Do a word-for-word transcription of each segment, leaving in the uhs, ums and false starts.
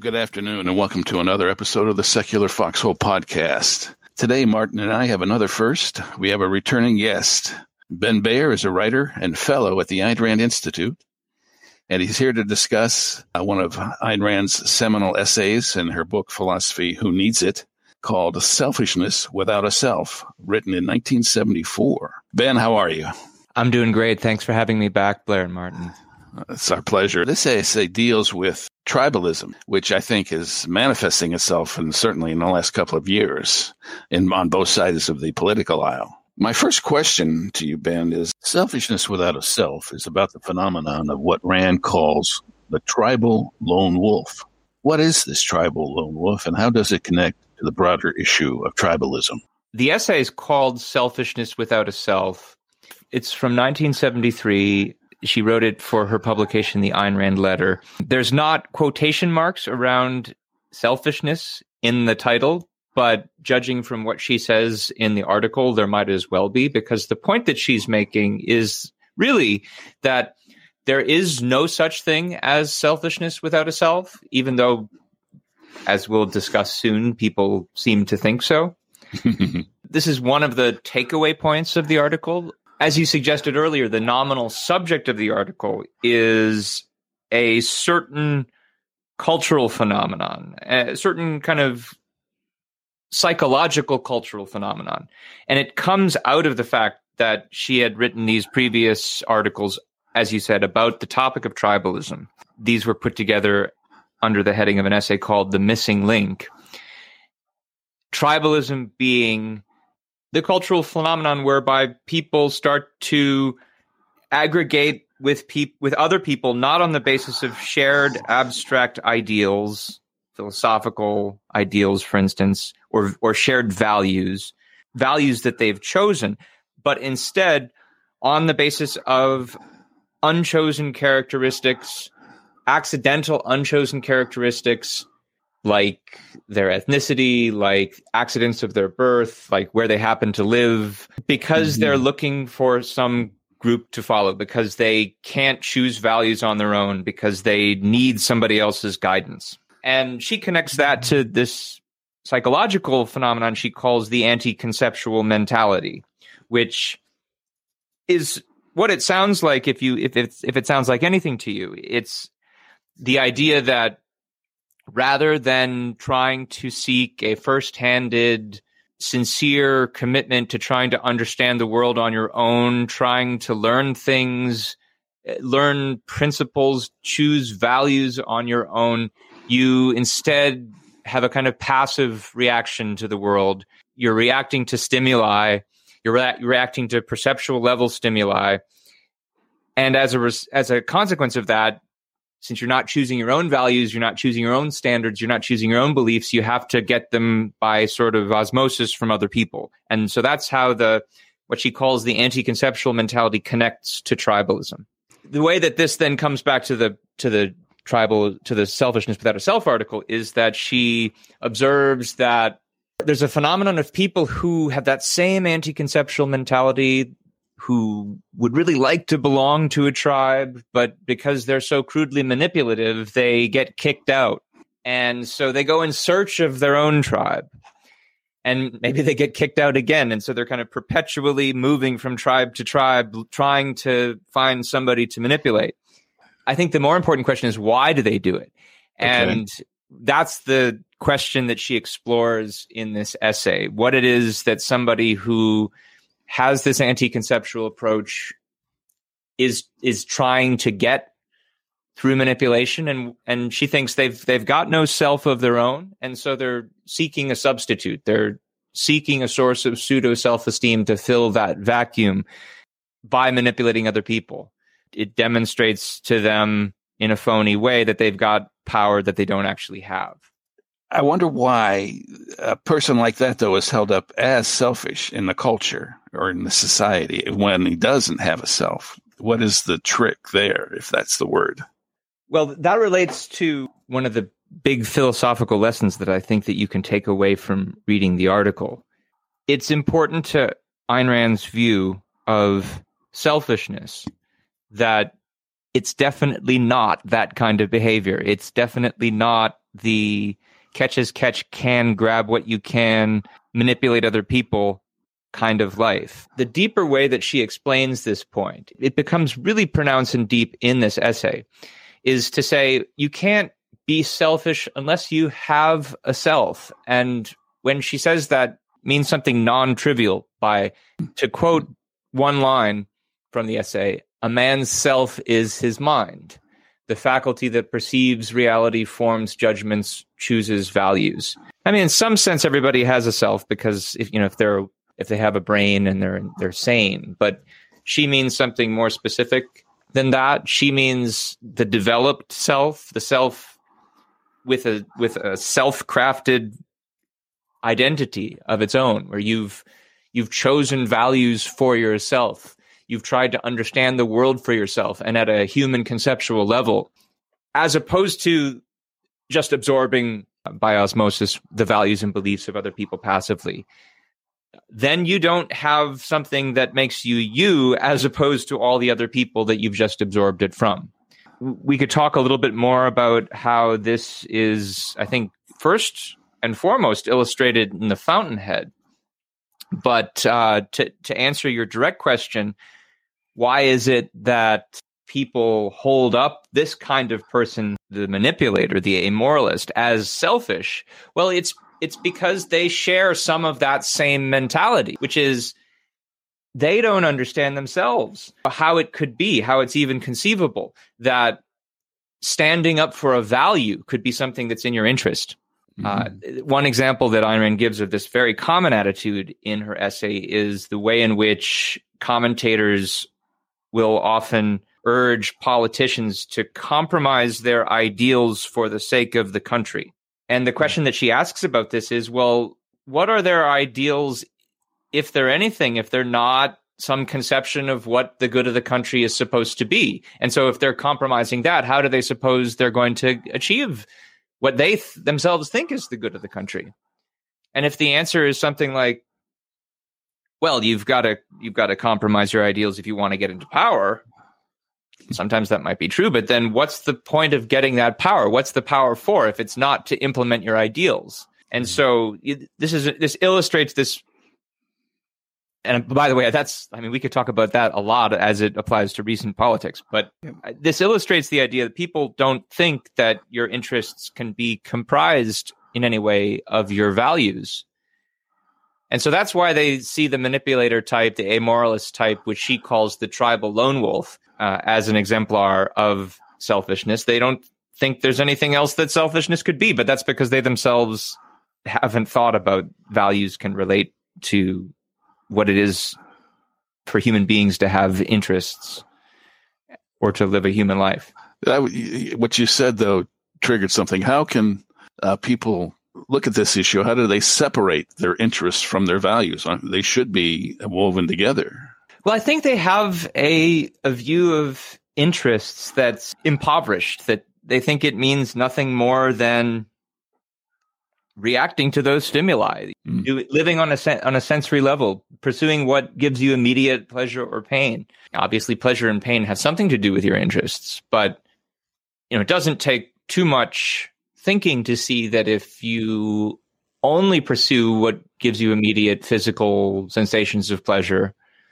good afternoon, and welcome to another episode of the Secular Foxhole Podcast. Today, Martin and I have another first. We have a returning guest. Ben Bayer is a writer and fellow at the Ayn Rand Institute, and he's here to discuss uh, one of Ayn Rand's seminal essays in her book, Philosophy Who Needs It, called Selfishness Without a Self, written in nineteen seventy-four. Ben, how are you? I'm doing great. Thanks for having me back, Blair and Martin. It's our pleasure. This essay deals with tribalism, which I think is manifesting itself, and certainly in the last couple of years, in, on both sides of the political aisle. My first question to you, Ben, is selfishness without a self is about the phenomenon of what Rand calls the tribal lone wolf. What is this tribal lone wolf, and how does it connect to the broader issue of tribalism? The essay is called Selfishness Without a Self. It's from nineteen seventy-three. She wrote it for her publication, The Ayn Rand Letter. There's not quotation marks around selfishness in the title, but judging from what she says in the article, there might as well be, because the point that she's making is really that there is no such thing as selfishness without a self, even though, as we'll discuss soon, people seem to think so. This is one of the takeaway points of the article. As you suggested earlier, the nominal subject of the article is a certain cultural phenomenon, a certain kind of psychological cultural phenomenon. And it comes out of the fact that she had written these previous articles, as you said, about the topic of tribalism. These were put together under the heading of an essay called The Missing Link. Tribalism being the cultural phenomenon whereby people start to aggregate with peop- with other people, not on the basis of shared abstract ideals, philosophical ideals, for instance, or or shared values, values that they've chosen, but instead on the basis of unchosen characteristics, accidental unchosen characteristics, like their ethnicity, like accidents of their birth, like where they happen to live, because mm-hmm. they're looking for some group to follow, because they can't choose values on their own, because they need somebody else's guidance. And she connects that to this psychological phenomenon she calls the anti-conceptual mentality, which is what it sounds like if you if it's if it sounds like anything to you. It's the idea that rather than trying to seek a first-handed, sincere commitment to trying to understand the world on your own, trying to learn things, learn principles, choose values on your own, you instead have a kind of passive reaction to the world. You're reacting to stimuli. You're re- reacting to perceptual level stimuli. And as a res- as a consequence of that, since you're not choosing your own values, you're not choosing your own standards, you're not choosing your own beliefs, you have to get them by sort of osmosis from other people. And so that's how the what she calls the anti-conceptual mentality connects to tribalism. The way that this then comes back to the to the tribal to the selfishness without a self article is that she observes that there's a phenomenon of people who have that same anti-conceptual mentality, who would really like to belong to a tribe, but because they're so crudely manipulative, they get kicked out. And so they go in search of their own tribe. And maybe they get kicked out again. And so they're kind of perpetually moving from tribe to tribe, trying to find somebody to manipulate. I think the more important question is, why do they do it? Okay. And that's the question that she explores in this essay. What it is that somebody who has this anti-conceptual approach is is trying to get through manipulation, and and she thinks they've they've got no self of their own, and so they're seeking a substitute. They're seeking a source of pseudo self-esteem to fill that vacuum by manipulating other people. It demonstrates to them in a phony way that they've got power that they don't actually have. I wonder why a person like that, though, is held up as selfish in the culture or in the society when he doesn't have a self. What is the trick there, if that's the word? Well, that relates to one of the big philosophical lessons that I think that you can take away from reading the article. It's important to Ayn Rand's view of selfishness that it's definitely not that kind of behavior. It's definitely not the catch as catch can, grab what you can, manipulate other people kind of life. The deeper way that she explains this point, it becomes really pronounced and deep in this essay, is to say you can't be selfish unless you have a self. And when she says that, means something non-trivial by, to quote one line from the essay, a man's self is his mind, the faculty that perceives reality, forms judgments, chooses values. I mean, in some sense, everybody has a self because if you know if they're if they have a brain and they're they're sane. But she means something more specific than that. She means the developed self, the self with a with a self-crafted identity of its own, where you've you've chosen values for yourself. You've tried to understand the world for yourself and at a human conceptual level, as opposed to just absorbing by osmosis the values and beliefs of other people passively. Then you don't have something that makes you you, as opposed to all the other people that you've just absorbed it from. We could talk a little bit more about how this is, I think, first and foremost illustrated in the Fountainhead. But uh, to, to answer your direct question, why is it that people hold up this kind of person, the manipulator, the amoralist, as selfish? Well, it's it's because they share some of that same mentality, which is they don't understand themselves, how it could be, how it's even conceivable that standing up for a value could be something that's in your interest. Mm-hmm. Uh, one example that Ayn Rand gives of this very common attitude in her essay is the way in which commentators will often urge politicians to compromise their ideals for the sake of the country. And the question that she asks about this is, well, what are their ideals, if they're anything, if they're not some conception of what the good of the country is supposed to be? And so if they're compromising that, how do they suppose they're going to achieve what they th- themselves think is the good of the country? And if the answer is something like, well, you've got to you've got to compromise your ideals if you want to get into power. Sometimes that might be true, but then what's the point of getting that power? What's the power for if it's not to implement your ideals? And so this is this illustrates this. And by the way, that's I mean we could talk about that a lot as it applies to recent politics, but this illustrates the idea that people don't think that your interests can be comprised in any way of your values. And so that's why they see the manipulator type, the amoralist type, which she calls the tribal lone wolf, uh, as an exemplar of selfishness. They don't think there's anything else that selfishness could be, but that's because they themselves haven't thought about values can relate to what it is for human beings to have interests or to live a human life. That, what you said, though, triggered something. How can uh, people look at this issue? How do they separate their interests from their values? They should be woven together. Well, I think they have a a view of interests that's impoverished, that they think it means nothing more than reacting to those stimuli, mm. living on a sen- on a sensory level, pursuing what gives you immediate pleasure or pain. Obviously, pleasure and pain have something to do with your interests, but you know, it doesn't take too much thinking to see that if you only pursue what gives you immediate physical sensations of pleasure,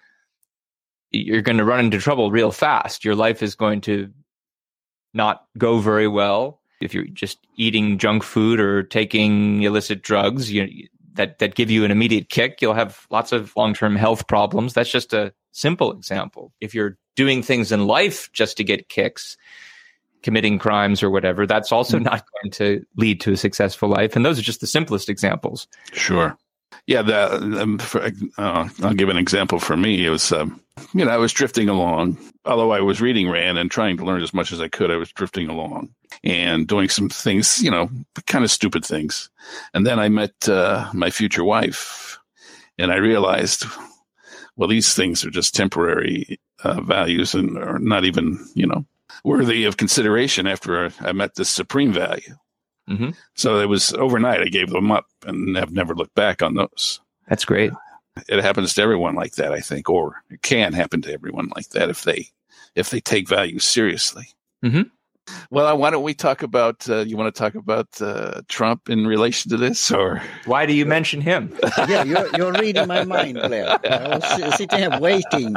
you're going to run into trouble real fast. Your life is going to not go very well. If you're just eating junk food or taking illicit drugs you, that, that give you an immediate kick, you'll have lots of long-term health problems. That's just a simple example. If you're doing things in life just to get kicks, committing crimes or whatever, that's also mm-hmm. not going to lead to a successful life. And those are just the simplest examples. Sure. Yeah, the, um, for, uh, I'll give an example for me. It was, um, you know, I was drifting along, although I was reading Rand and trying to learn as much as I could. I was drifting along and doing some things, you know, kind of stupid things. And then I met uh, my future wife, and I realized, well, these things are just temporary uh, values and are not even, you know, worthy of consideration after I met this supreme value. Mm-hmm. So it was overnight. I gave them up and have never looked back on those. That's great. It happens to everyone like that, I think, or it can happen to everyone like that if they if they take values seriously. Mm-hmm. Well, why don't we talk about, uh, you want to talk about uh, Trump in relation to this, or? Why do you mention him? Yeah, you're, you're reading my mind, Blair. I was sitting here waiting,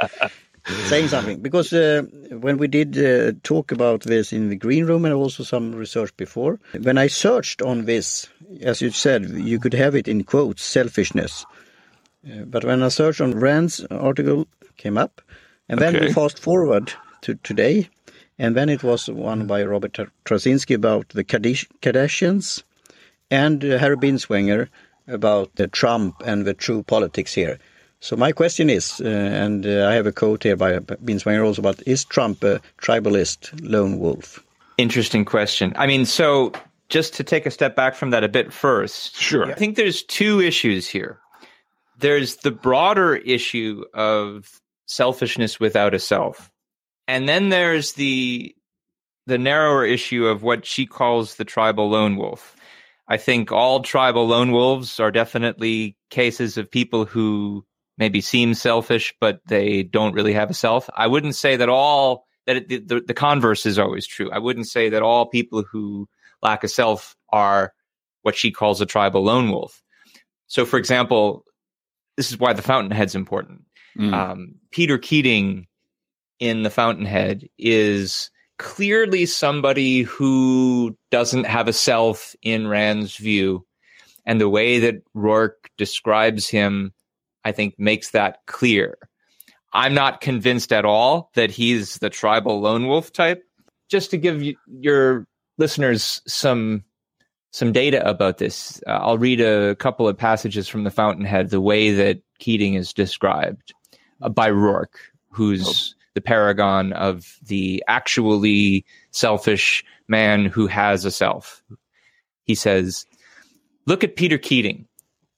saying something. Because uh, when we did uh, talk about this in the green room and also some research before, when I searched on this, as you said, you could have it in quotes, selfishness. Uh, but when I searched on Rand's article, came up, and then Okay. we fast forward to today, and then it was one by Robert Trasinski about the Kardash- Kardashians, and uh, Harry Binswanger about uh, Trump and the true politics here. So my question is, uh, and uh, I have a quote here by Binswanger also about, is Trump a tribalist lone wolf? Interesting question. I mean, so just to take a step back from that a bit first, Sure. I think there's two issues here. There's the broader issue of selfishness without a self. And then there's the the narrower issue of what she calls the tribal lone wolf. I think all tribal lone wolves are definitely cases of people who maybe seem selfish, but they don't really have a self. I wouldn't say that all, that it, the, the converse is always true. I wouldn't say that all people who lack a self are what she calls a tribal lone wolf. So, for example, this is why the Fountainhead's important. Mm. Um, Peter Keating in The Fountainhead is clearly somebody who doesn't have a self in Rand's view. And the way that Rourke describes him, I think, makes that clear. I'm not convinced at all that he's the tribal lone wolf type. Just to give you, your listeners some some data about this, uh, I'll read a couple of passages from The Fountainhead, the way that Keating is described uh, by Rourke, who's oh. the paragon of the actually selfish man who has a self. He says, "Look at Peter Keating.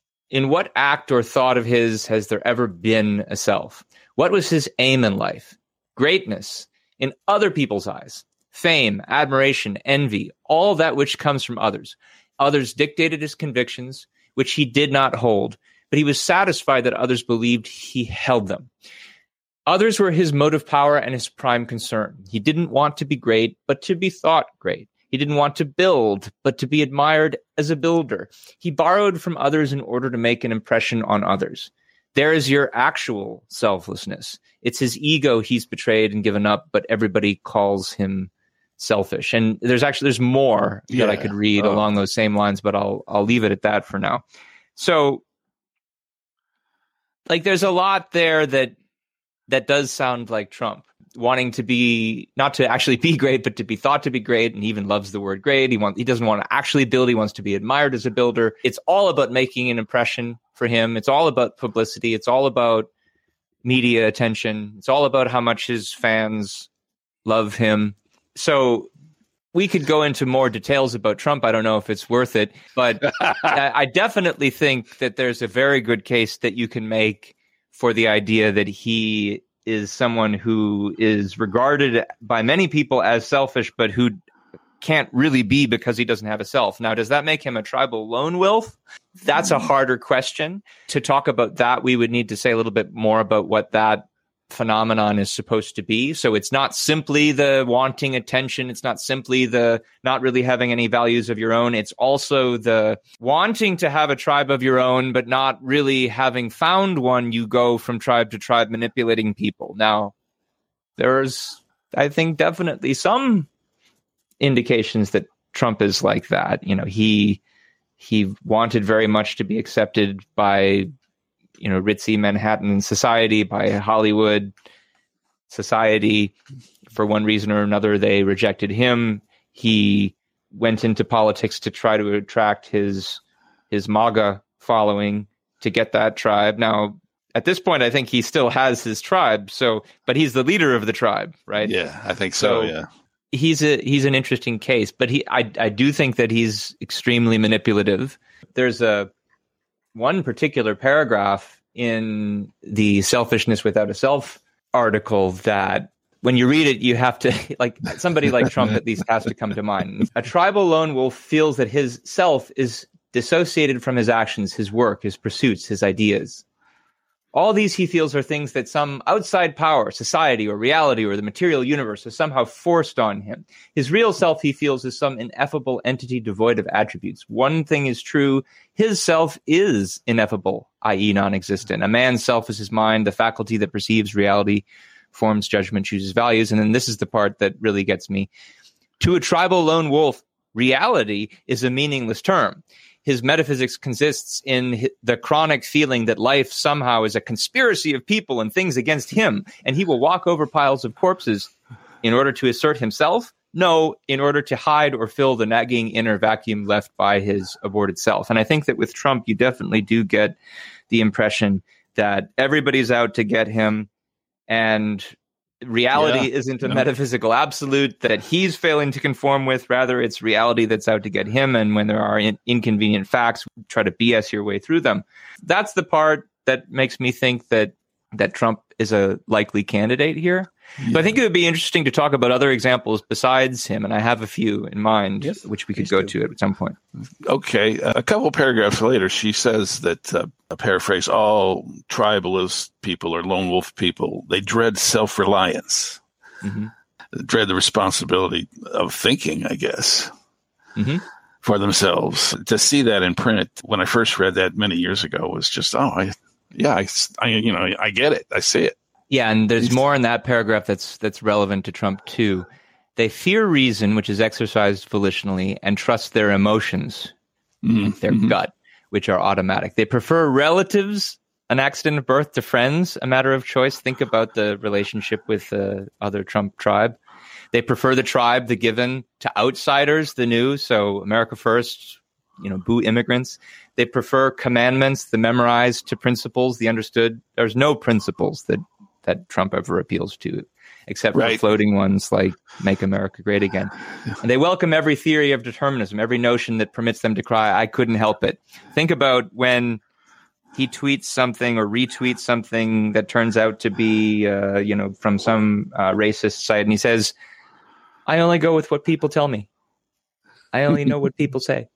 In what act or thought of his has there ever been a self? What was his aim in life? Greatness in other people's eyes. Fame, admiration, envy, all that which comes from others. Others dictated his convictions, which he did not hold, but he was satisfied that others believed he held them. Others were his motive power and his prime concern. He didn't want to be great, but to be thought great. He didn't want to build, but to be admired as a builder. He borrowed from others in order to make an impression on others. There is your actual selflessness. It's his ego he's betrayed and given up, but everybody calls him selfish." And there's actually, there's more Yeah. that I could read Oh. along those same lines, but I'll, I'll leave it at that for now. So, like, there's a lot there that, that does sound like Trump, wanting to be, not to actually be great, but to be thought to be great. And he even loves the word great. He wants, he doesn't want to actually build. He wants to be admired as a builder. It's all about making an impression for him. It's all about publicity. It's all about media attention. It's all about how much his fans love him. So we could go into more details about Trump. I don't know if it's worth it, but I, I definitely think that there's a very good case that you can make for the idea that he is someone who is regarded by many people as selfish, but who can't really be because he doesn't have a self. Now, does that make him a tribal lone wolf? That's a harder question. To talk about that, we would need to say a little bit more about what that phenomenon is supposed to be. So it's not simply the wanting attention. It's not simply the not really having any values of your own. It's also the wanting to have a tribe of your own, but not really having found one. You go from tribe to tribe manipulating people. Now, there's, I think, definitely some indications that Trump is like that. You know, he he wanted very much to be accepted by, you know, ritzy Manhattan society, by Hollywood society. For one reason or another, they rejected him. He went into politics to try to attract his his MAGA following to get that tribe. Now, at this point, I think he still has his tribe. So, but he's the leader of the tribe, right? Yeah, I think so. So, yeah. He's a he's an interesting case, but he I I do think that he's extremely manipulative. There's a one particular paragraph in the Selfishness Without a Self article that when you read it, you have to, like, somebody like Trump at least has to come to mind. A tribal lone wolf feels that his self is dissociated from his actions, his work, his pursuits, his ideas. All these he feels are things that some outside power, society or reality or the material universe has somehow forced on him. His real self, he feels, is some ineffable entity devoid of attributes. One thing is true, his self is ineffable, that is non-existent. A man's self is his mind, the faculty that perceives reality, forms judgment, chooses values. And then this is the part that really gets me. To a tribal lone wolf, reality is a meaningless term. His metaphysics consists in the chronic feeling that life somehow is a conspiracy of people and things against him, and he will walk over piles of corpses in order to assert himself? No, in order to hide or fill the nagging inner vacuum left by his aborted self. And I think that with Trump, you definitely do get the impression that everybody's out to get him, and reality yeah, isn't a no. metaphysical absolute that he's failing to conform with. Rather, it's reality that's out to get him. And when there are in- inconvenient facts, try to B S your way through them. That's the part that makes me think that that Trump is a likely candidate here. Yeah. So I think it would be interesting to talk about other examples besides him. And I have a few in mind, yes, which we could go do. to at some point. Okay. Uh, a couple paragraphs later, she says that, uh, a paraphrase, all tribalist people or lone wolf people, they dread self-reliance, mm-hmm. dread the responsibility of thinking, I guess, mm-hmm. for themselves. To see that in print when I first read that many years ago was just, oh, I, yeah, I, I you know, I get it. I see it. Yeah, and there's more in that paragraph that's that's relevant to Trump, too. They fear reason, which is exercised volitionally, and trust their emotions, mm-hmm. their mm-hmm. gut, which are automatic. They prefer relatives, an accident of birth, to friends, a matter of choice. Think about the relationship with the other Trump tribe. They prefer the tribe, the given, to outsiders, the new. So America first, you know, boo immigrants. They prefer commandments, the memorized, to principles, the understood. There's no principles that that Trump ever appeals to, except for right. floating ones like Make America Great Again. And they welcome every theory of determinism, every notion that permits them to cry, I couldn't help it. Think about when he tweets something or retweets something that turns out to be, uh, you know, from some uh, racist site, and he says, I only go with what people tell me. I only know what people say.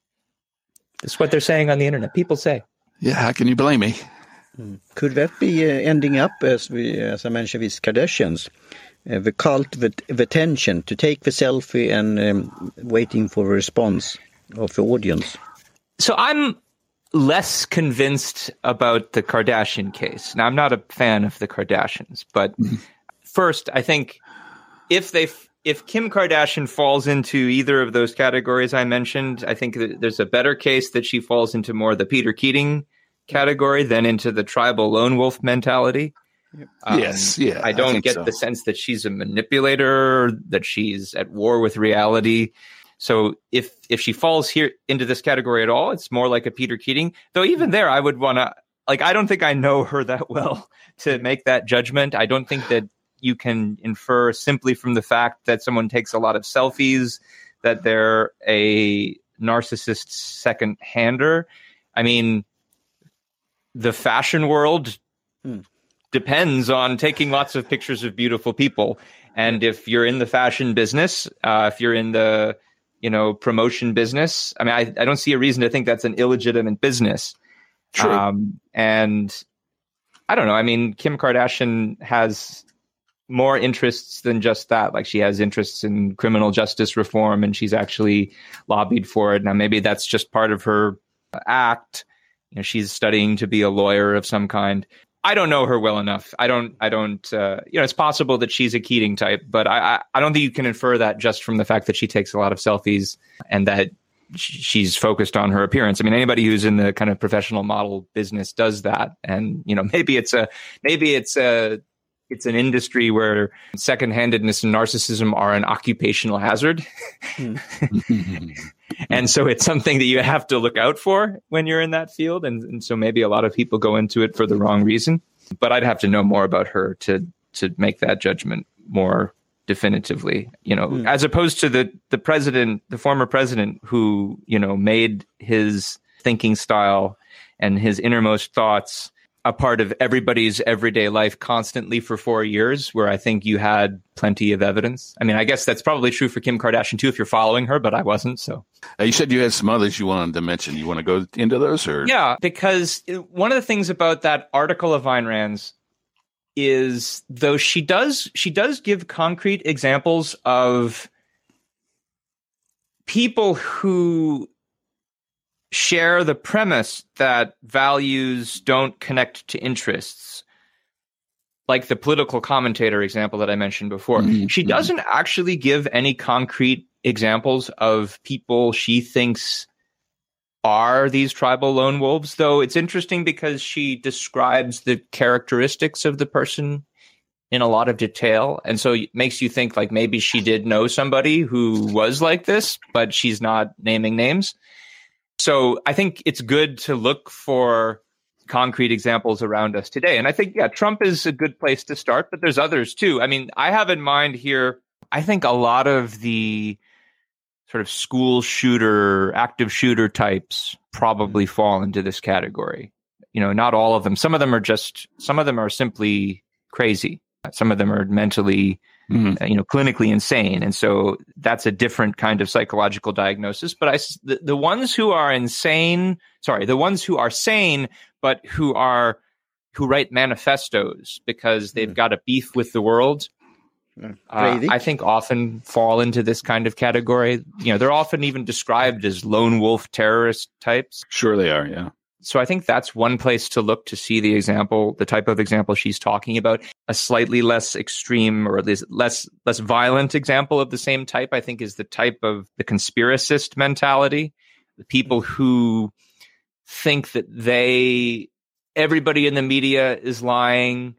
That's what they're saying on the internet. People say. Yeah, how can you blame me? Could that be uh, ending up, as we, as I mentioned, with Kardashians, uh, the cult of, of attention, to take the selfie and um, waiting for a response of the audience? So I'm less convinced about the Kardashian case. Now, I'm not a fan of the Kardashians, but first, I think if they if Kim Kardashian falls into either of those categories I mentioned, I think that there's a better case that she falls into more the Peter Keating category than into the tribal lone wolf mentality. Um, yes, yeah. I don't I get so. the sense that she's a manipulator, that she's at war with reality. So if if she falls here into this category at all, it's more like a Peter Keating. Though even there, I would want to, like, I don't think I know her that well to make that judgment. I don't think that you can infer simply from the fact that someone takes a lot of selfies that they're a narcissist second-hander. I mean, the fashion world hmm. depends on taking lots of pictures of beautiful people. And if you're in the fashion business, uh, if you're in the, you know, promotion business, I mean, I, I don't see a reason to think that's an illegitimate business. True. Um, and I don't know. I mean, Kim Kardashian has more interests than just that. Like, she has interests in criminal justice reform, and she's actually lobbied for it. Now, maybe that's just part of her act. You know, she's studying to be a lawyer of some kind. I don't know her well enough. I don't, I don't, uh, you know, it's possible that she's a Keating type, but I, I, I don't think you can infer that just from the fact that she takes a lot of selfies and that sh- she's focused on her appearance. I mean, anybody who's in the kind of professional model business does that. And, you know, maybe it's a, maybe it's a, it's an industry where second-handedness and narcissism are an occupational hazard. And so it's something that you have to look out for when you're in that field. And, and so maybe a lot of people go into it for the wrong reason. But I'd have to know more about her to to make that judgment more definitively, you know, mm. as opposed to the the president, the former president who, you know, made his thinking style and his innermost thoughts a part of everybody's everyday life constantly for four years, where I think you had plenty of evidence. I mean, I guess that's probably true for Kim Kardashian too, if you're following her, but I wasn't. So uh, you said you had some others you wanted to mention. You want to go into those, or? Yeah, because one of the things about that article of Ayn Rand's is, though she does she does give concrete examples of people who share the premise that values don't connect to interests, like the political commentator example that I mentioned before. Mm-hmm. She doesn't actually give any concrete examples of people she thinks are these tribal lone wolves, though it's interesting because she describes the characteristics of the person in a lot of detail. And so it makes you think like maybe she did know somebody who was like this, but she's not naming names. So I think it's good to look for concrete examples around us today. And I think, yeah, Trump is a good place to start, but there's others too. I mean, I have in mind here, I think a lot of the sort of school shooter, active shooter types probably fall into this category. You know, not all of them. Some of them are just, some of them are simply crazy. Some of them are mentally, mm-hmm. uh, you know, clinically insane. And so that's a different kind of psychological diagnosis. But I, the, the ones who are insane, sorry, the ones who are sane, but who are, who write manifestos because they've mm-hmm. got a beef with the world, uh, I think often fall into this kind of category. You know, they're often even described as lone wolf terrorist types. Sure they are, yeah. So I think that's one place to look to see the example, the type of example she's talking about. A slightly less extreme or at least less less violent example of the same type, I think, is the type of the conspiracist mentality. The people who think that they, everybody in the media is lying,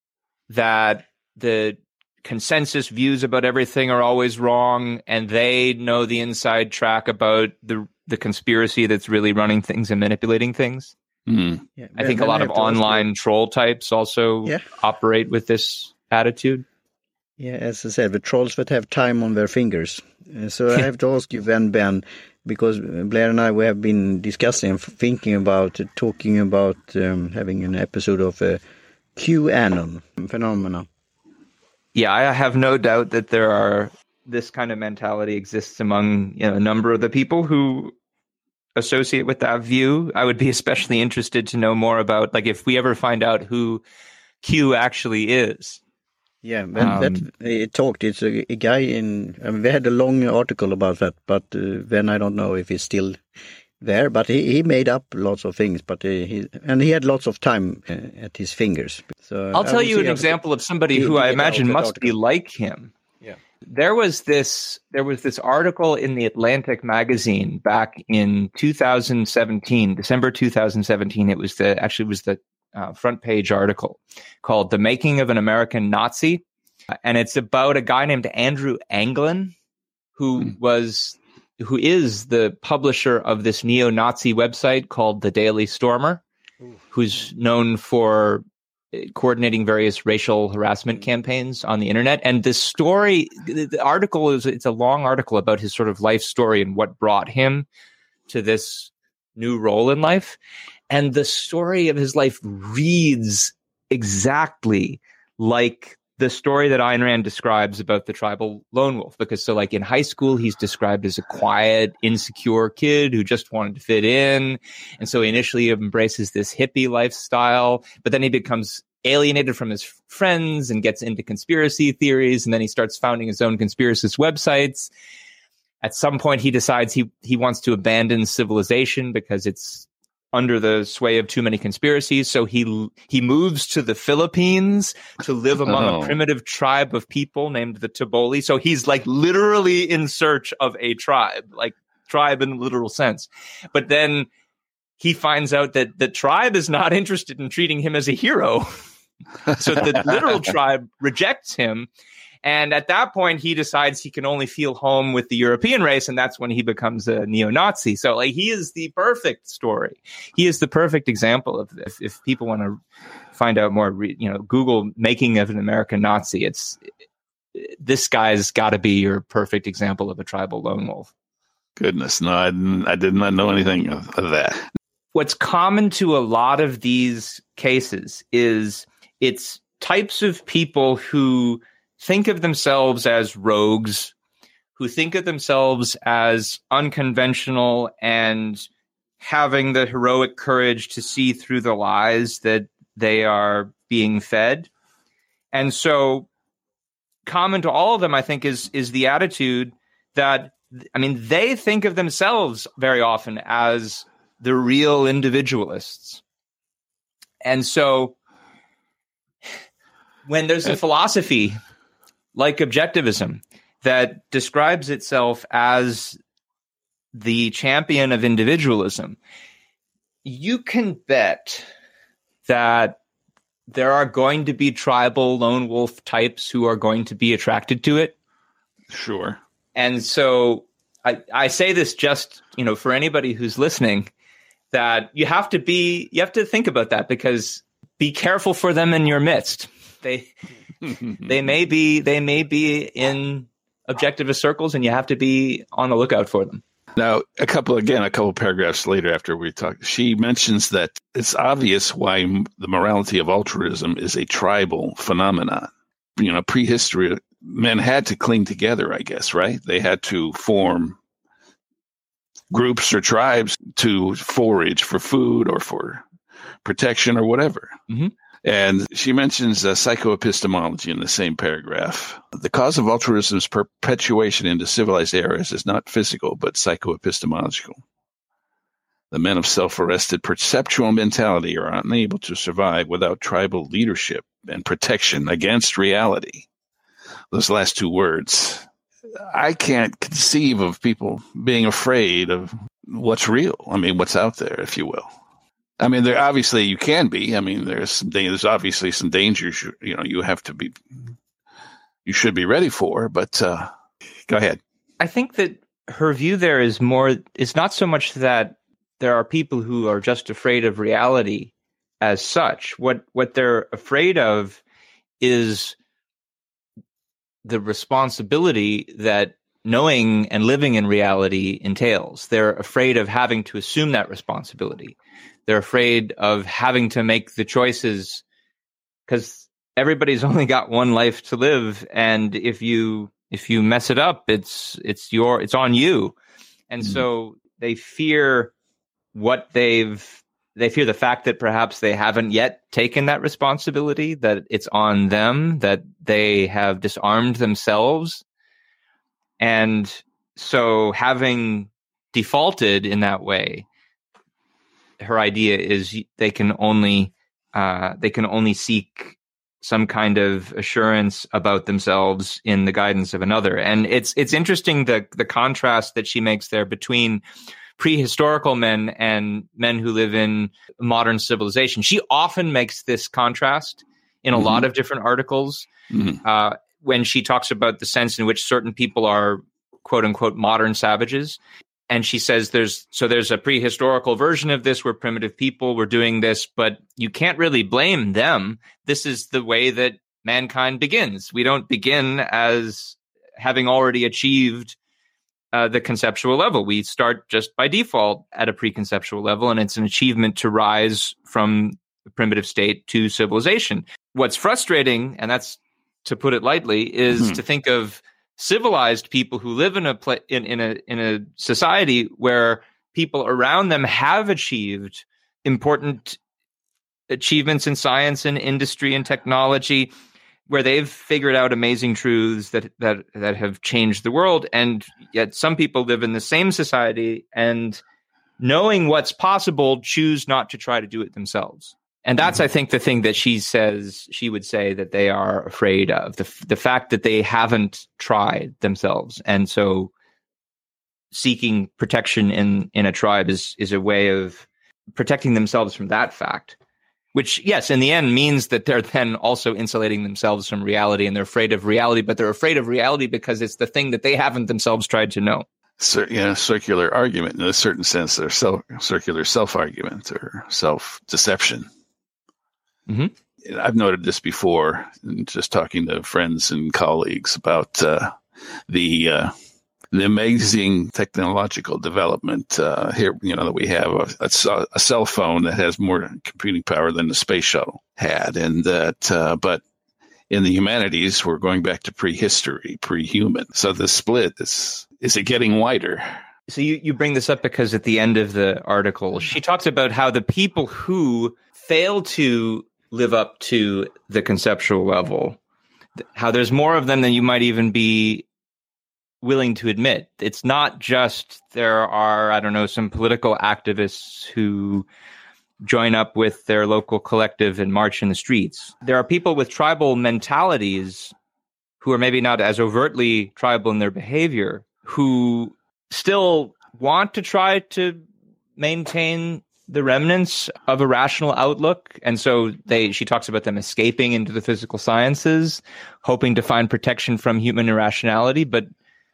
that the consensus views about everything are always wrong, and they know the inside track about the the conspiracy that's really running things and manipulating things. Mm. Yeah, I think a lot of online troll types also yeah. operate with this attitude. Yeah, as I said, the trolls that have time on their fingers. Uh, so I have to ask you then, Ben, because Blair and I, we have been discussing and thinking about, uh, talking about um, having an episode of uh, QAnon phenomena. Yeah, I have no doubt that there are, this kind of mentality exists among, you know, a number of the people who associate with that view. I would be especially interested to know more about, like, if we ever find out who Q actually is. Yeah, when um, that it talked, it's a, a guy in, I mean, we had a long article about that, but uh, then I don't know if he's still there, but he, he made up lots of things, but he, he and he had lots of time uh, at his fingers. So I'll tell you an example of somebody who I imagine must article. be like him. Yeah. There was this there was this article in the Atlantic magazine back in two thousand seventeen, December two thousand seventeen. It was the actually it was the uh, front page article called "The Making of an American Nazi," and it's about a guy named Andrew Anglin, who mm. was who is the publisher of this neo-Nazi website called The Daily Stormer, Ooh. who's known for coordinating various racial harassment campaigns on the internet. And this story, the, the article is, it's a long article about his sort of life story and what brought him to this new role in life. And the story of his life reads exactly like the story that Ayn Rand describes about the tribal lone wolf. Because so like in high school, he's described as a quiet, insecure kid who just wanted to fit in. And so he initially embraces this hippie lifestyle, but then he becomes alienated from his friends and gets into conspiracy theories. And then he starts founding his own conspiracist websites. At some point, he decides he, he wants to abandon civilization because it's under the sway of too many conspiracies. So he he moves to the Philippines to live among oh. a primitive tribe of people named the Taboli. So he's like literally in search of a tribe, like tribe in a literal sense. But then he finds out that the tribe is not interested in treating him as a hero. So the literal tribe rejects him. And at that point, he decides he can only feel home with the European race, and that's when he becomes a neo-Nazi. So, like, he is the perfect story. He is the perfect example of this. If people want to find out more, you know, Google "making of an American Nazi." It's this guy's got to be your perfect example of a tribal lone wolf. Goodness, no, I didn't, I did not know anything of, of that. what's common to a lot of these cases is it's types of people who think of themselves as rogues, who think of themselves as unconventional and having the heroic courage to see through the lies that they are being fed. And so common to all of them, I think, is is the attitude that, I mean, they think of themselves very often as the real individualists. And so when there's a philosophy like objectivism that describes itself as the champion of individualism, you can bet that there are going to be tribal lone wolf types who are going to be attracted to it. Sure. And so I, I say this just, you know, for anybody who's listening, that you have to be, you have to think about that, because be careful for them in your midst. They, they may be, they may be in objectivist circles, and you have to be on the lookout for them. Now, a couple, again, a couple paragraphs later after we talked, she mentions that it's obvious why the morality of altruism is a tribal phenomenon. You know, prehistory, men had to cling together, I guess, right? They had to form groups or tribes to forage for food or for protection or whatever. Mm-hmm. And she mentions uh, psychoepistemology in the same paragraph. The cause of altruism's perpetuation into civilized eras is not physical, but psychoepistemological. The men of self-arrested perceptual mentality are unable to survive without tribal leadership and protection against reality. Those last two words. I can't conceive of people being afraid of what's real. I mean, what's out there, if you will. I mean, there obviously you can be. I mean, there's some, there's obviously some dangers. You, you know, you have to be, you should be ready for. But uh, go ahead. I think that her view there is more. It's not so much that there are people who are just afraid of reality as such. What what they're afraid of is the responsibility that knowing and living in reality entails. They're afraid of having to assume that responsibility. They're afraid of having to make the choices, because everybody's only got one life to live, and if you if you mess it up, it's it's your it's on you. And mm-hmm. so they fear what they've they fear the fact that perhaps they haven't yet taken that responsibility, that it's on them, that they have disarmed themselves. And so having defaulted in that way, her idea is they can only uh, they can only seek some kind of assurance about themselves in the guidance of another. And it's it's interesting the the contrast that she makes there between prehistorical men and men who live in modern civilization. She often makes this contrast in a mm-hmm. lot of different articles mm-hmm. uh, when she talks about the sense in which certain people are quote unquote modern savages. And she says there's so there's a prehistorical version of this where primitive people were doing this, but you can't really blame them. This is the way that mankind begins. We don't begin as having already achieved uh, the conceptual level. We start just by default at a preconceptual level, and it's an achievement to rise from the primitive state to civilization. What's frustrating, and that's to put it lightly, is mm-hmm. to think of civilized people who live in a pla- in, in a in a society where people around them have achieved important achievements in science and industry and technology, where they've figured out amazing truths that that that have changed the world, and yet some people live in the same society and, knowing what's possible, choose not to try to do it themselves. And that's, I think, the thing that she says, she would say that they are afraid of, the the fact that they haven't tried themselves. And so seeking protection in, in a tribe is, is a way of protecting themselves from that fact, which, yes, in the end means that they're then also insulating themselves from reality, and they're afraid of reality, but they're afraid of reality because it's the thing that they haven't themselves tried to know. Cir- yeah, circular argument. In a certain sense, they're self- circular self-argument or self-deception. Mm-hmm. I've noted this before, just talking to friends and colleagues about uh, the uh, the amazing technological development uh, here, you know, that we have a, a, a cell phone that has more computing power than the space shuttle had. And that, uh, but in the humanities, we're going back to prehistory, pre-human. So the split is, is it getting wider? So you, you bring this up because at the end of the article, she talks about how the people who fail to live up to the conceptual level, how there's more of them than you might even be willing to admit. It's not just there are, I don't know, some political activists who join up with their local collective and march in the streets. There are people with tribal mentalities who are maybe not as overtly tribal in their behavior, who still want to try to maintain the remnants of a rational outlook. And so they, she talks about them escaping into the physical sciences, hoping to find protection from human irrationality, but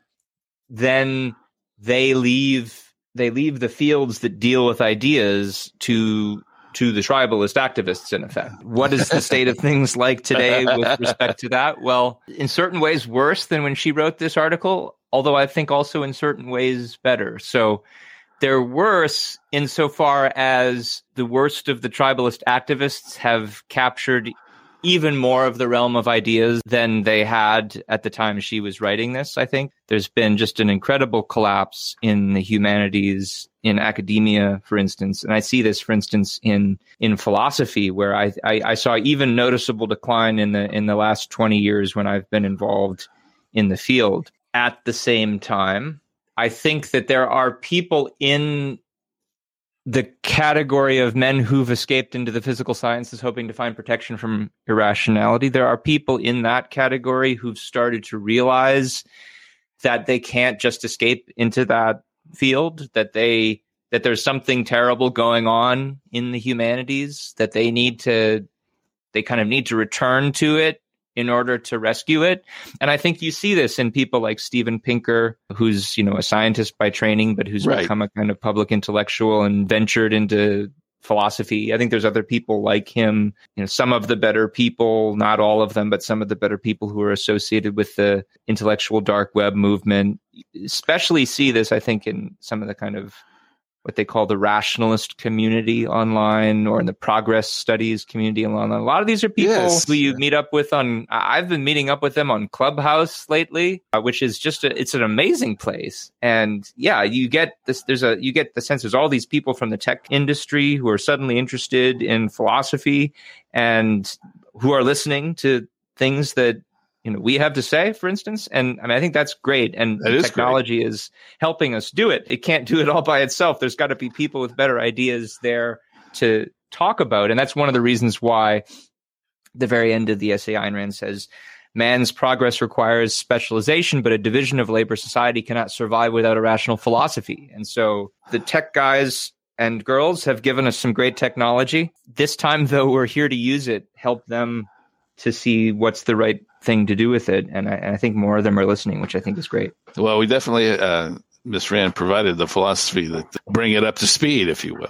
then they leave they leave the fields that deal with ideas to to the tribalist activists, in effect. What is the state of things like today with respect to that? Well, in certain ways worse than when she wrote this article, although I think also in certain ways better. So they're worse insofar as the worst of the tribalist activists have captured even more of the realm of ideas than they had at the time she was writing this, I think. There's been just an incredible collapse in the humanities, in academia, for instance. And I see this, for instance, in in philosophy, where I, I, I saw even noticeable decline in the in the last twenty years when I've been involved in the field. At the same time, I think that there are people in the category of men who've escaped into the physical sciences hoping to find protection from irrationality. There are people in that category who've started to realize that they can't just escape into that field, that they that there's something terrible going on in the humanities, that they need to they kind of need to return to it in order to rescue it. And I think you see this in people like Steven Pinker, who's, you know, a scientist by training, but who's right. become a kind of public intellectual and ventured into philosophy. I think there's other people like him, you know, some of the better people, not all of them, but some of the better people who are associated with the intellectual dark web movement, especially see this, I think, in some of the kind of what they call the rationalist community online, or in the progress studies community online. A lot of these are people yes. who you meet up with on, I've been meeting up with them on Clubhouse lately, uh, which is just, a, it's an amazing place. And yeah, you get this, there's a, you get the sense there's all these people from the tech industry who are suddenly interested in philosophy and who are listening to things that, you know, we have to say, for instance. And I mean, I think that's great. And that is technology great. Is helping us do it. It can't do it all by itself. There's got to be people with better ideas there to talk about. And that's one of the reasons why the very end of the essay, Ayn Rand says, man's progress requires specialization, but a division of labor society cannot survive without a rational philosophy. And so the tech guys and girls have given us some great technology. This time, though, we're here to use it, help them to see what's the right thing to do with it. And I, and I think more of them are listening, which I think is great. Well, we definitely, uh, Miz Rand provided the philosophy that bring it up to speed, if you will.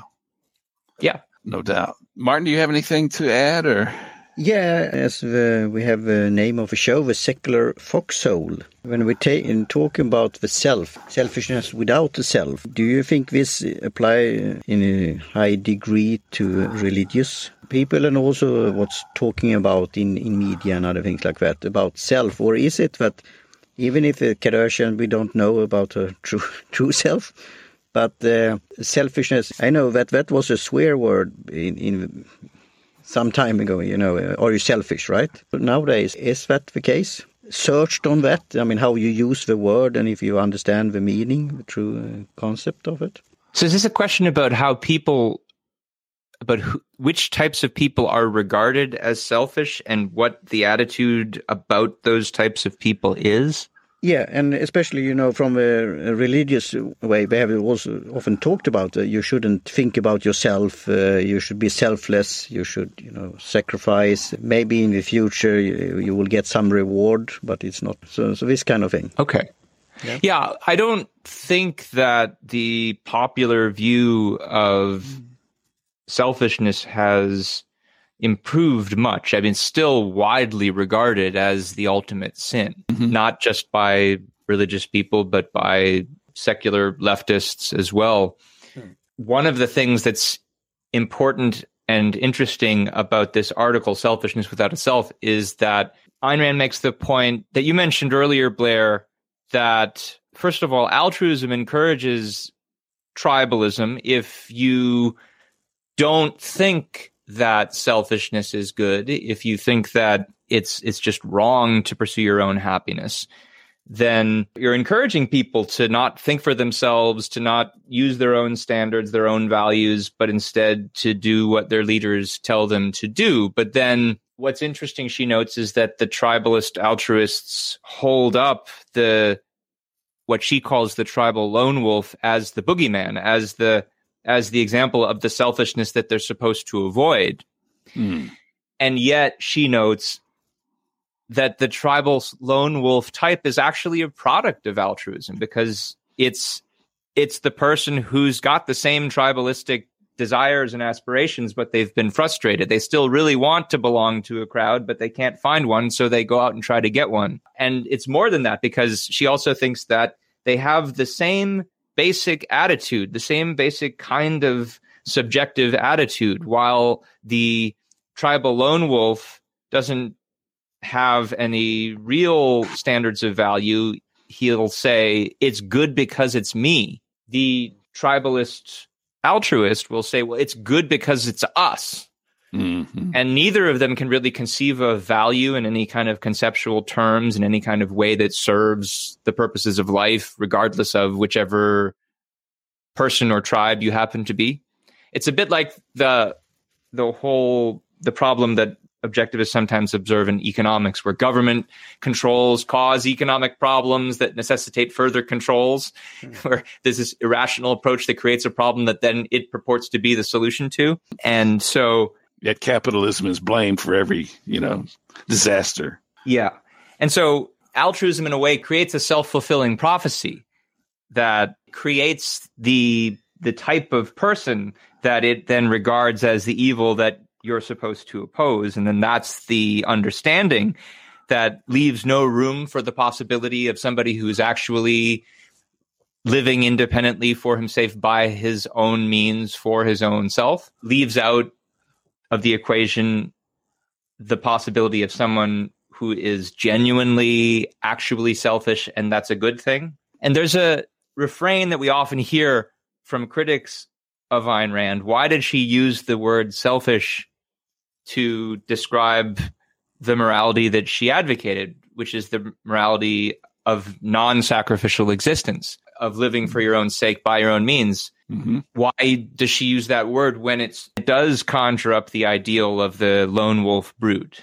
Yeah. No doubt. Martin, do you have anything to add? Or Yeah, as uh, we have a name of a show, the Secular Foxhole. When we ta- in talking about the self, selfishness without the self, do you think this apply in a high degree to religious people, and also what's talking about in, in media and other things like that about self? Or is it that even if a Kardashian, we don't know about her true true self, but uh, selfishness, I know that that was a swear word in, in some time ago, you know, uh, are you selfish, right? But nowadays, is that the case? Searched on that, I mean, how you use the word and if you understand the meaning, the true uh, concept of it. So is this a question about how people, about who, which types of people are regarded as selfish and what the attitude about those types of people is? Yeah, and especially, you know, from a, a religious way, they have also often talked about uh, you shouldn't think about yourself, uh, you should be selfless, you should, you know, sacrifice. Maybe in the future you, you will get some reward, but it's not. So, so this kind of thing. Okay. Yeah. yeah, I don't think that the popular view of mm. selfishness has improved much. I mean, still widely regarded as the ultimate sin, mm-hmm. not just by religious people, but by secular leftists as well. Hmm. One of the things that's important and interesting about this article, Selfishness Without a Self, is that Ayn Rand makes the point that you mentioned earlier, Blair, that first of all, altruism encourages tribalism. If you don't think that selfishness is good, if you think that it's it's just wrong to pursue your own happiness, then you're encouraging people to not think for themselves, to not use their own standards, their own values, but instead to do what their leaders tell them to do. But then what's interesting, she notes, is that the tribalist altruists hold up the what she calls the tribal lone wolf as the boogeyman, as the as the example of the selfishness that they're supposed to avoid. Hmm. And yet she notes that the tribal lone wolf type is actually a product of altruism, because it's it's the person who's got the same tribalistic desires and aspirations, but they've been frustrated. They still really want to belong to a crowd, but they can't find one, so they go out and try to get one. And it's more than that, because she also thinks that they have the same basic attitude, the same basic kind of subjective attitude, while the tribal lone wolf doesn't have any real standards of value. He'll say, it's good because it's me. The tribalist altruist will say, well, it's good because it's us. Mm-hmm. And neither of them can really conceive of value in any kind of conceptual terms, in any kind of way that serves the purposes of life, regardless of whichever person or tribe you happen to be. It's a bit like the the whole the problem that objectivists sometimes observe in economics, where government controls cause economic problems that necessitate further controls, mm-hmm. where there's this irrational approach that creates a problem that then it purports to be the solution to. And so yet capitalism is blamed for every, you know, disaster. Yeah. And so altruism in a way creates a self-fulfilling prophecy that creates the the type of person that it then regards as the evil that you're supposed to oppose. And then that's the understanding that leaves no room for the possibility of somebody who's actually living independently for himself by his own means for his own self, leaves out of the equation the possibility of someone who is genuinely actually selfish, and that's a good thing. And there's a refrain that we often hear from critics of Ayn Rand. Why did she use the word selfish to describe the morality that she advocated, which is the morality of non-sacrificial existence, of living for your own sake by your own means? Mm-hmm. Why does she use that word when it's, it does conjure up the ideal of the lone wolf brute?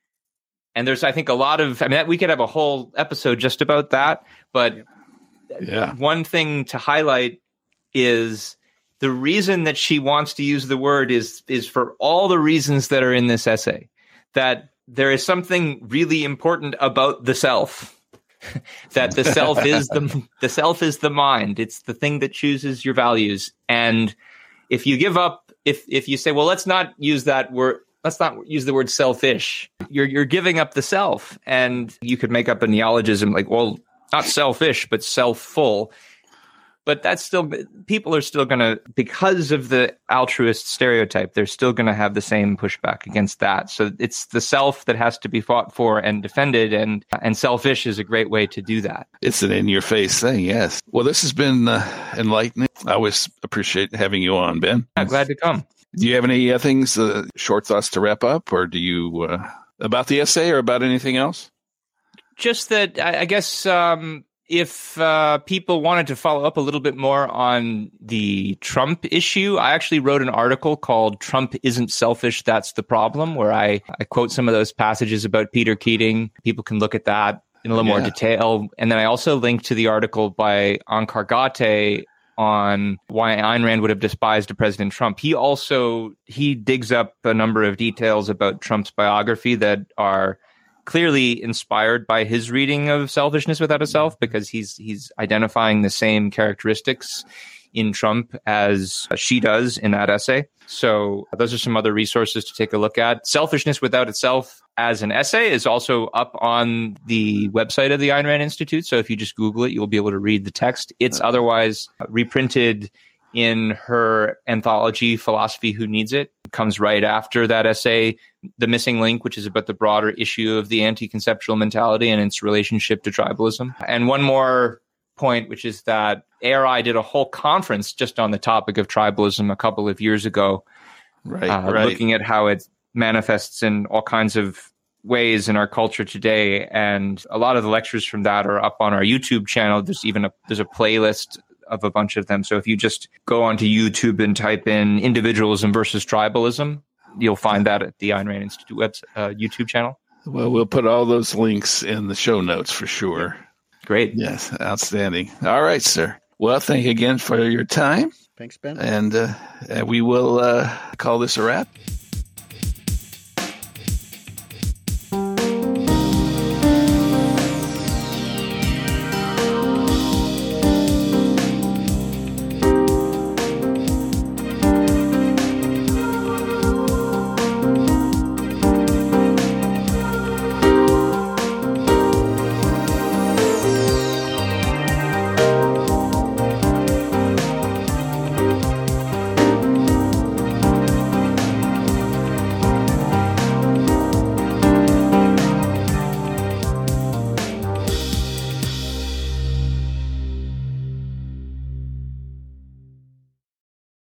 And there's, I think, a lot of, I mean, we could have a whole episode just about that, but yeah. One thing to highlight is the reason that she wants to use the word is is for all the reasons that are in this essay, that there is something really important about the self, that the self is the the self is the mind. It's the thing that chooses your values. And if you give up, if if you say, well, let's not use that word, let's not use the word selfish, you're you're giving up the self. And you could make up a neologism like, well, not selfish, but self-full. But that's still, people are still going to, because of the altruist stereotype, they're still going to have the same pushback against that. So it's the self that has to be fought for and defended, and and selfish is a great way to do that. It's an in-your-face thing, yes. Well, this has been uh, enlightening. I always appreciate having you on, Ben. Yeah, glad to come. Do you have any uh, things, uh, short thoughts to wrap up, or do you, uh, about the essay or about anything else? Just that, I, I guess, um, if uh, people wanted to follow up a little bit more on the Trump issue, I actually wrote an article called Trump Isn't Selfish, That's the Problem, where I, I quote some of those passages about Peter Keating. People can look at that in a little yeah. more detail. And then I also linked to the article by Onkar Ghate on why Ayn Rand would have despised President Trump. He also, he digs up a number of details about Trump's biography that are clearly inspired by his reading of Selfishness Without a Self, because he's he's identifying the same characteristics in Trump as she does in that essay. So those are some other resources to take a look at. Selfishness Without Itself as an essay is also up on the website of the Ayn Rand Institute. So if you just Google it, you'll be able to read the text. It's otherwise reprinted in her anthology, Philosophy Who Needs It. It comes right after that essay, The Missing Link, which is about the broader issue of the anti-conceptual mentality and its relationship to tribalism. And one more point, which is that A R I did a whole conference just on the topic of tribalism a couple of years ago, right, uh, right. looking at how it manifests in all kinds of ways in our culture today. And a lot of the lectures from that are up on our YouTube channel. There's even a, there's a playlist of a bunch of them. So if you just go onto YouTube and type in individualism versus tribalism, you'll find that at the Ayn Rand Institute website, uh, YouTube channel. Well, we'll put all those links in the show notes for sure. Great. Yes, outstanding. All right, sir. Well, thank you again for your time. Thanks, Ben. And uh, we will uh, call this a wrap.